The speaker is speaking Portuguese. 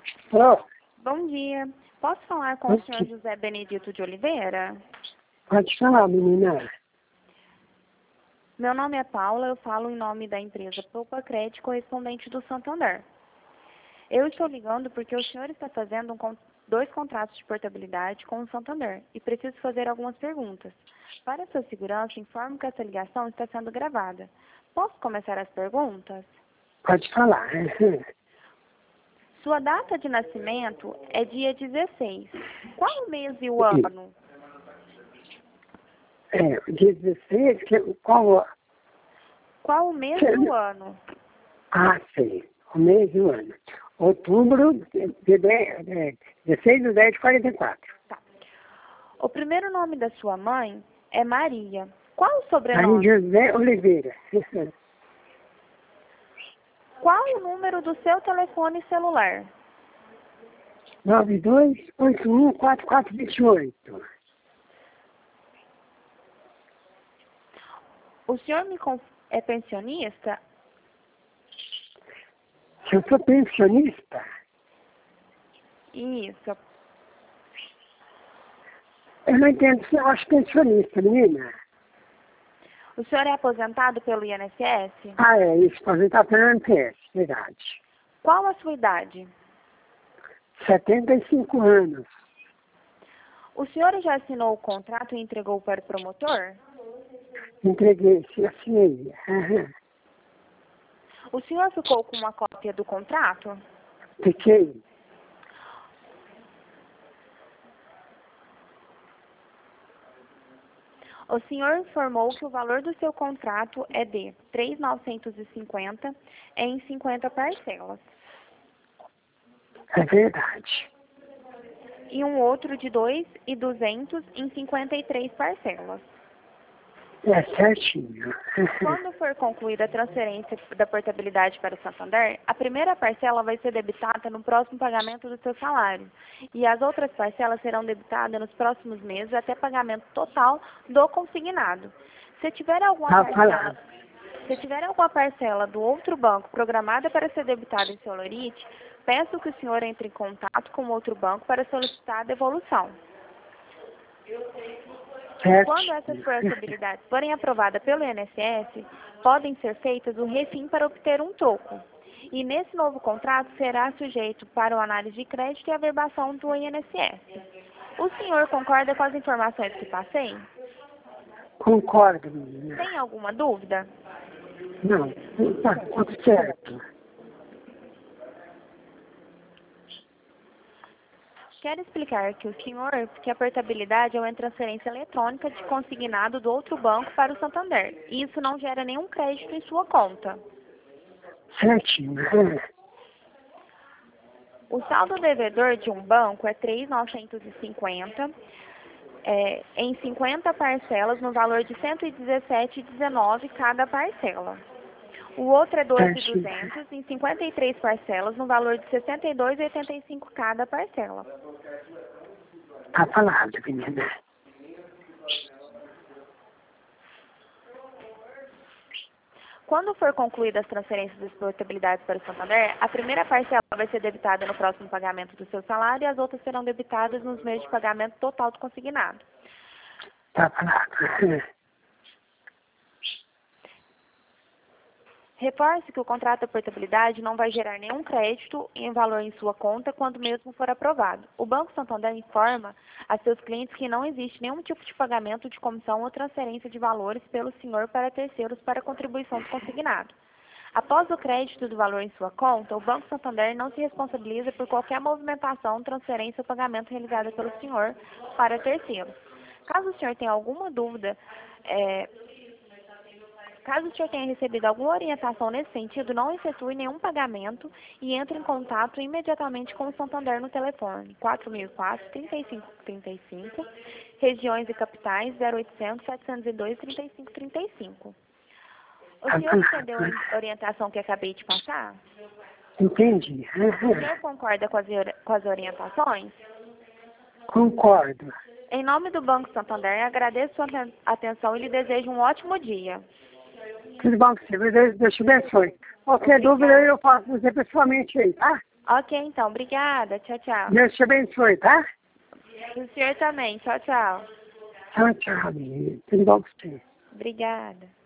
Alô? Bom dia. Posso falar com o senhor José Benedito de Oliveira? Pode falar, menina. Meu nome é Paula, eu falo em nome da empresa Poupa Crédito, correspondente do Santander. Eu estou ligando porque o senhor está fazendo dois contratos de portabilidade com o Santander e preciso fazer algumas perguntas. Para sua segurança, informo que essa ligação está sendo gravada. Posso começar as perguntas? Pode falar. Sua data de nascimento é dia 16. Qual o mês e o ano? O dia 16, qual? Qual o mês e o ano? Ah, sei. O mês e o ano. Outubro, 16 de 10 de 44. Tá. O primeiro nome da sua mãe é Maria. Qual o sobrenome? Maria José Oliveira. Qual o número do seu telefone celular? 92814428. O senhor é pensionista? Se eu sou pensionista, Isso. eu não entendo se eu acho pensionista, menina. O senhor é aposentado pelo INSS? Ah, é isso. Aposentado pelo MPS, verdade. Qual a sua idade? 75 anos. O senhor já assinou o contrato e entregou para o promotor? Entreguei, se assinei. O senhor ficou com uma cópia do contrato? Fiquei. O senhor informou que o valor do seu contrato é de R$ 3.950 em 50 parcelas. É verdade. E um outro de R$ 2.200 em 53 parcelas. É certinho. Quando for concluída a transferência da portabilidade para o Santander, a primeira parcela vai ser debitada no próximo pagamento do seu salário. E as outras parcelas serão debitadas nos próximos meses até pagamento total do consignado. Se tiver alguma parcela do outro banco programada para ser debitada em seu lorite, peço que o senhor entre em contato com outro banco para solicitar a devolução. Quando essas portabilidades forem aprovadas pelo INSS, podem ser feitas o refim para obter um troco. E nesse novo contrato será sujeito para o análise de crédito e averbação do INSS. O senhor concorda com as informações que passei? Concordo, menina. Tem alguma dúvida? Não, tá tudo certo. Quero explicar que que a portabilidade é uma transferência eletrônica de consignado do outro banco para o Santander. E isso não gera nenhum crédito em sua conta. Certinho. O saldo devedor de um banco é R$ 3.950 em 50 parcelas no valor de R$ 117,19 cada parcela. O outro é R$ 12.200 em 53 parcelas no valor de R$ 62,85 cada parcela. Tá falado, menina. Quando for concluídas as transferências das portabilidades para o Santander, a primeira parcela vai ser debitada no próximo pagamento do seu salário e as outras serão debitadas nos meios de pagamento total do consignado. Tá falado. Reforce que o contrato da portabilidade não vai gerar nenhum crédito em valor em sua conta quando mesmo for aprovado. O Banco Santander informa a seus clientes que não existe nenhum tipo de pagamento de comissão ou transferência de valores pelo senhor para terceiros para contribuição do consignado. Após o crédito do valor em sua conta, o Banco Santander não se responsabiliza por qualquer movimentação, transferência ou pagamento realizada pelo senhor para terceiros. Caso o senhor tenha alguma dúvida, caso o senhor tenha recebido alguma orientação nesse sentido, não efetue nenhum pagamento e entre em contato imediatamente com o Santander no telefone 4004-3535, regiões e capitais 0800-702-3535. O senhor entendeu a orientação que acabei de passar? Entendi. O senhor concorda com as orientações? Concordo. Em nome do Banco Santander, agradeço sua atenção e lhe desejo um ótimo dia. Tudo bom com você? Deus te abençoe. Qualquer dúvida eu faço com você pessoalmente aí, tá? Ok, então. Obrigada. Tchau, tchau. Deus te abençoe, tá? O senhor também. Tchau, tchau. Tchau, tchau, menina. Tudo bom com você? Obrigada.